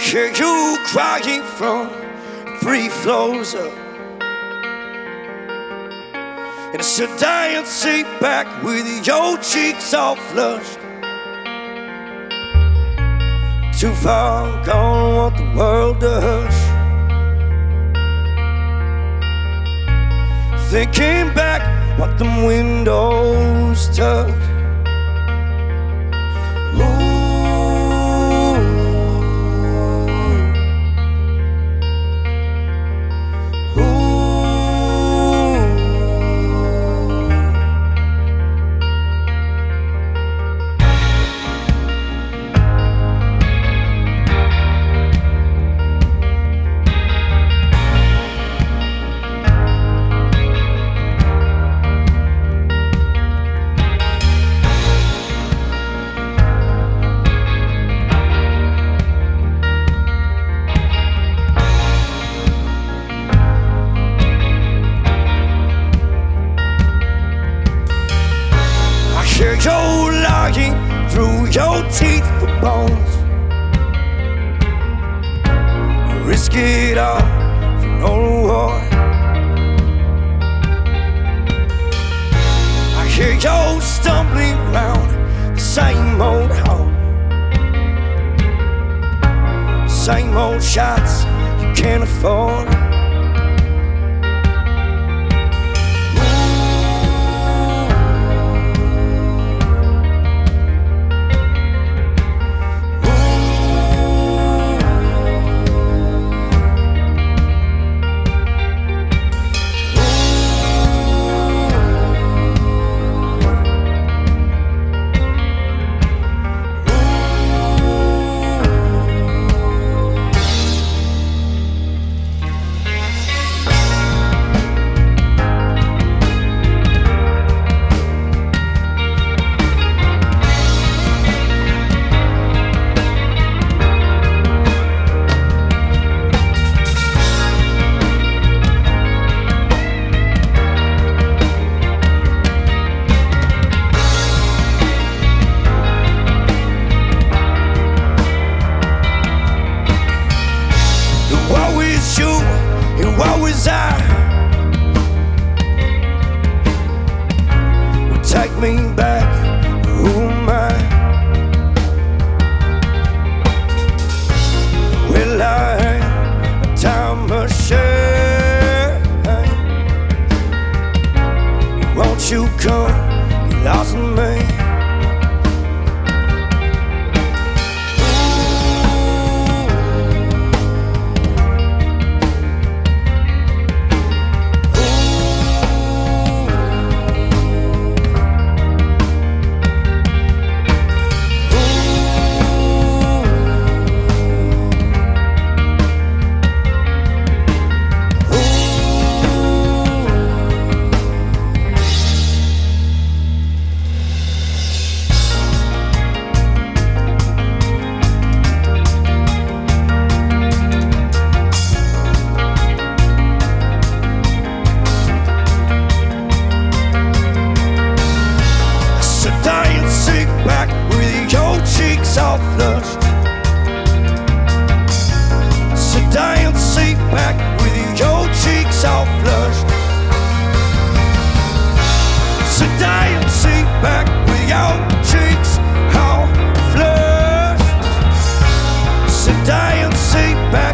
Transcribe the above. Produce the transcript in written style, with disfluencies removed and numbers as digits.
hear you crying from 3 floors up, in a sedan seat back with your cheeks all flushed. Too far gone, want the world to hush. Thinking back, what them windows touch. Hear you lying through your teeth for bones. Risk it all for no reward. I hear you stumbling round the same old hole, same old shots you can't afford. What was I? Well, take me back, who am I? Well, I am a time machine. Won't you come, you lost me? All flushed, sedan seat back with your cheeks all flushed, sedan seat back with your cheeks all flushed, sedan seat back.